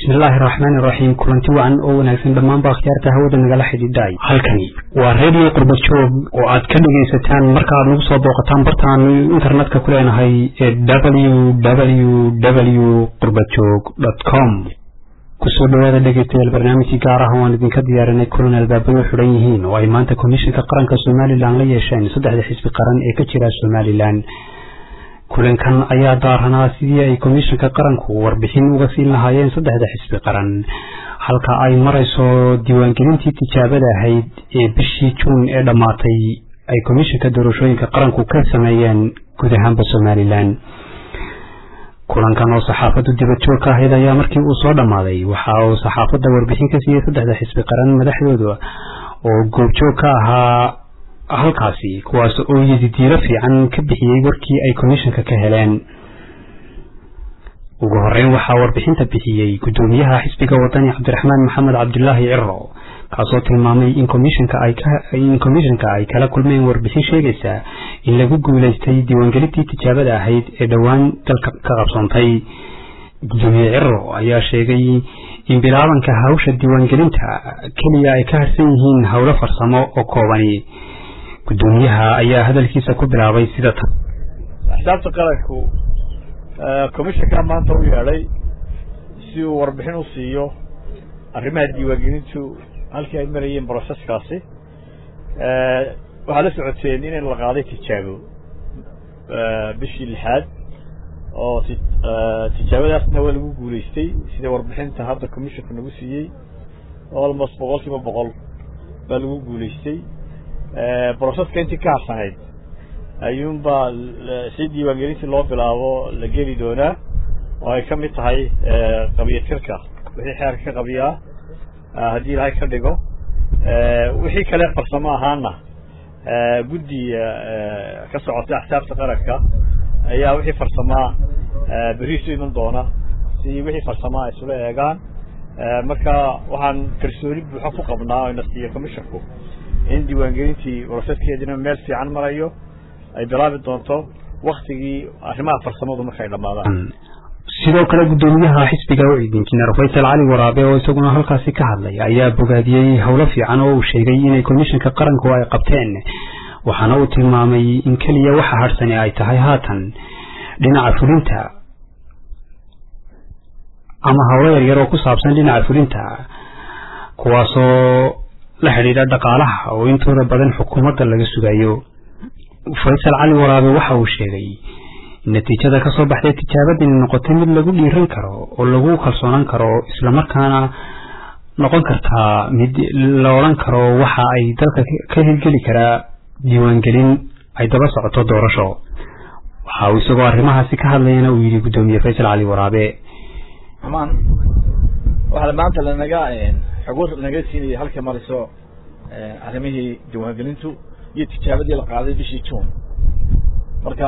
بسم الله الرحمن الرحيم كلنتي وعن وناكسن دمان باختيارka hawada nagala xidhiidhay halkani waa radio qurbadjoog oo aad ka dhageysataan marka aad nagu soo booqataan bartaan internetka ku leenahay www.qurbadjoog.com kusoo dhawaada dhageystayaal barnaamijka gaar ah oo aan idinka diyaarinay kulan albaabadu xiran yihiin oo ay maanta komishanka qaranka Soomaaliland la yeesheen saddexda xisbi qaran ee ka jira Soomaaliland kulankan ayaa daaranaa sidii ay komishanka qaranku warbixin uga siin lahaayeen saddexda xisbi qaran halka ay marayso diiwaangelintii tijaabada ahayd ee bishii Juun ee dhamaatay ay komishanka doorashooyinka qaranku ka sameeyeen guud ahaan Soomaaliland kulankan oo saxaafadu dibadjoog ka ahayd ayaa markii uu soo dhamaaday waxa uu saxaafada warbixin ka siiyay saddexda xisbi qaran madaxdooda oo goobjoog ka ahaa halkaasi kuwaas oo yidiiro fiican ka bixiyay warkii ay komishanka ka heleen ugu horeyn waxa warbixinta bixiyay gudoomiyaha xisbiga wadani Cabdiraxmaan Maxamed Cabdullaahi Cirro kaasoo tilmaamay in komishanka ay kala kulmeen warbixin sheegaysa in lagu guuleystay diiwaangelintii tijaabada ahayd ee dhawaan dalka ka qabsoontay gudoomiye Cirro ayaa sheegay in bilaabanka hawsha diiwaangelinta kaliya ay ka harsan yihiin hawlo farsamo oo koobani gudoomiyaha ayaa hadalkiisa ku bilaabay sida axsaabta qaranku komishanka maanta u yeelay si uu warbixin u siiyo arrimaha diiwaangelintu halkii ay marayeen processkaasi waxaa la socoteen in la qaaday tijaabo bishii 6 oo tijaabadaasna waa lagu guuleystay sida warbixinta hadda komishanka nagu siiyey almost 100% baa lagu guuleystay processka intii ka harsaneyd ayuunbaa si diiwaangelintii loo bilaabo la geli doonaa oo ay ka mid tahay qabiyatirka wixii xeerka ka qabiyaa haddii ilaahay ka dhigo wixii kale farsamo ahaana guddi ka socota axsaabta qaranka ayaa wixii farsamaa beriisu iman doona si wixii farsamaa isula eegaan marka waxaan kalsooni buuxa ku qabnaa oo nasiiyo komishanku in diiwaangelintii processkeedina meel fiican marayo ay bilaabi doonto waqtigii arrimaha farsamadu markay dhamaadaan sidoo kale gudoomiyaha xisbiga injineer Faysal Cali Waraabe oo isaguna halkaasi ka hadlay ayaa bogaadiyay hawlo fiican oo uu sheegay inay komishanka qaranku ay qabteen waxaana uu tilmaamay in kaliya waxa harsan ay tahay haatan dhinaca fulinta ama hawlo yar oo ku saabsan dhinaca fulinta kuwaasoo la xiriira dhaqaalaha oo intooda badan xukuumadda laga sugayo Faysal Cali Waraabe waxa uu sheegay natiijada ka soo baxday tijaabadii noqotay mid lagu dhiiran karo oo lagu kalsoonaan karo isla markaana noqon karta mid la oran karo waxa ay dalka ka hirgeli kara diiwaangelin ay daba socoto doorasho waxa uu isagoo arrimahaasi ka hadlayna uu yiri gudoomiye Faysal Cali Waraabe waxa maanta naga siinay halka mariso arrimihii diiwaangelintu iyo tijaabadii la qaaday bishii Juun marka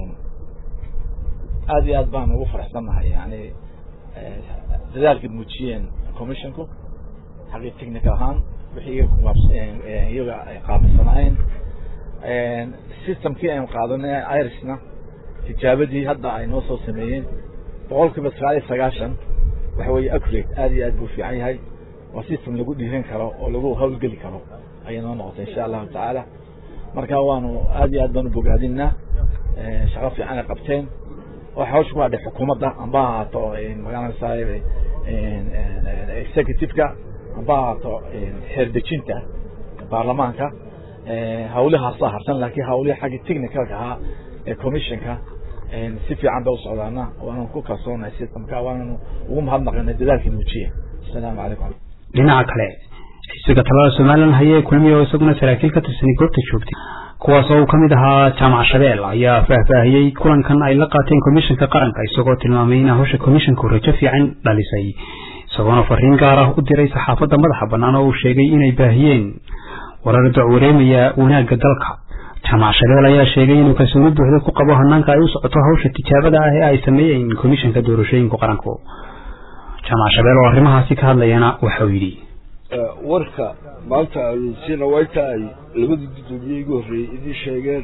aad iyo aad baan ugu faraxsanahay yani dadaalkii muujiyeen komishanku xaqii technical ahaan wixii iyaga ay qaabilsanayeen systemkii aan qaadanay irisna tijaabadii hadda ay noo soo sameeyeen 99% waxa weeye accurate aad iyo aad buu fiican yahay waa system lagu dhiiran karo oo lagu hawlgeli karo ayana noqotay insha Allah ta'ala marka waanu aad iyo aad baan bogaadinaa shaqo fiican ay qabteen oo hawshu waa xukuumadda amba haato magaalada saaib executive-ka amba haato xeerdejinta baarlamaanka hawlaha saarsan laakiin hawlaha xagga technical-ka ee commissionka si fiican bay u socdaana waana ku kalsoonahay systemka waana ugu mahadnaqaynaa dadaalkii muujiye assalaamu calaykum dhinaca kale xisbiga talada Soomaaliland hayay kulmiyo isaguna saraakiil ka tirsan goobta joogtay kuwaas oo kamid ahaa Jaamac Shabeel ayaa faahfaahiyay kulankan ay la qaateen komishanka qaranka isagoo tilmaamay in hawsha komishanku rajo fiican dhalisay isagoo fariin gaar ah u diray saxaafadda madaxa bannaan oo uu sheegay inay baahiyeen warar dacwareemaya wanaagga dalka Jaamac Shabeel ayaa sheegay inuu kalsooni buuxda ku qabo hanaanka ay u socoto hawsha tijaabada ah ee ay sameeyeen komishanka doorashooyinka qaranku Jaamac Shabeel oo arrimahaasi ka hadlayana waxa uu yiri warka maanta sina way tahay labada gudoomiye ugu horeeyay idin sheegeen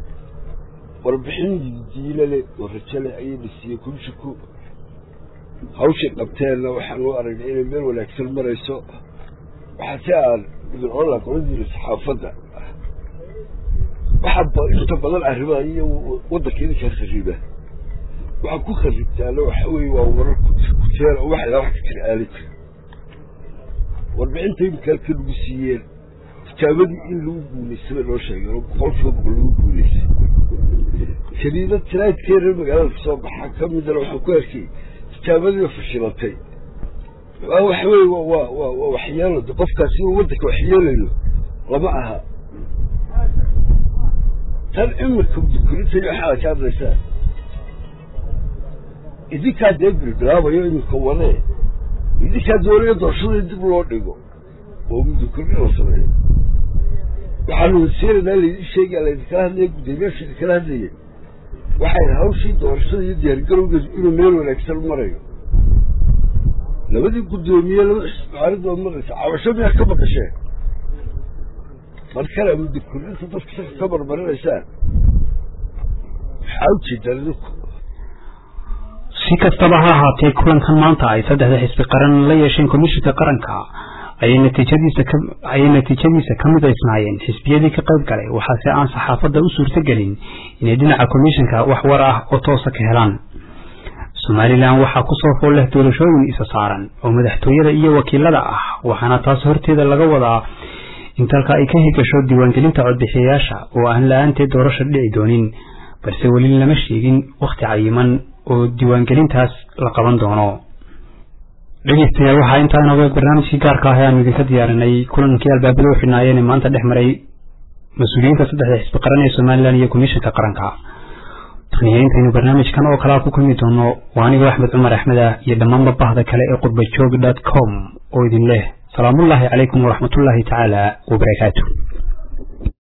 warbixin diilale oo rajale ay dhisiyo kunshku hawshii qabteenna waxaan u aragnay inay meel wanaagsan marayso waxaa si aan idin oran lahaa qoladii saxaafadda waxaa inta badan arrimaha iyo waddanka idinkaa khariba waxaa ku kharibtaana waxa weeye waa warar kuteera oo waxaa wax ka jira aalid warbixinta imika halka lagu siiyeen tijaabadii in lagu guulaystay loo sheegay oo boqolkiiba lagu guulaystay kaliya tiraadkeena magaalada kasoo baxa ka midna waxaan ku arkay tijaabadii fashilatay waxa weeye waa waxyeelo qofkaasi waddanka waxyeelayo lama aha tan imika dukurinta waxaa ka hadlaysaa idinkaa dee bilbilaabayo imika wane idinkaa doonaya doorashada dib loo dhigo oo dukurin la sameeyo waxaanu wasiiraynaa laydin sheegaya laydinkala hadlaya guddoomiyaasha idinkala hadlayay waxay hawshii doorashada iyo diyaargarowgeed inuu meel wanaagsan marayo labadii guddoomiye labada xisbicaaridooda maraysa cabasho miyaa ka maqasheen mar kale dukurinta dadka saka ka marmarinaysaan waxaa ujeedaan idinku si kastaba ha ahaatee kulankan maanta ay saddexda xisbi qaran la yeesheen komishinka qaranka ayay natiijadiisa ka midaysnaayeen xisbiyadii ka qayb galay waxaase aan saxaafadda u suurtagelin inay dhinaca komishinka wax war ah oo toosa ka helaan somalilan waxaa kusoo fool leh doorashooyin isa saaran oo madaxtooyada iyo wakiilada ah waxaana taas horteeda laga wadaa in dalka ay ka higasho diiwaangelinta codbixiyayaasha oo aan la-aanteed doorasho dhici doonin balse weli lama sheegin wakhti cayiman oo diiwaangelintaas la qaban doono dhegeystayaal waxaa intaa inooga eeg barnaamijkii gaarka ah ee aan idinka diyaarinay kulankii albaabada u xidhnaayeen ee maanta dhex maray mas-uuliyiinta saddexda xisbi qaran ee somalilan iyo komishinka qaranka taniyo intaynu barnaamijkan oo kalea ku kulmi doono waa anigoo axmed cumar axmed ah iyo dhammaanba bahda kale ee qurbajoog.com oo idin leh salaamullaahi calaykum waraxmatullaahi tacaala wabarakaatu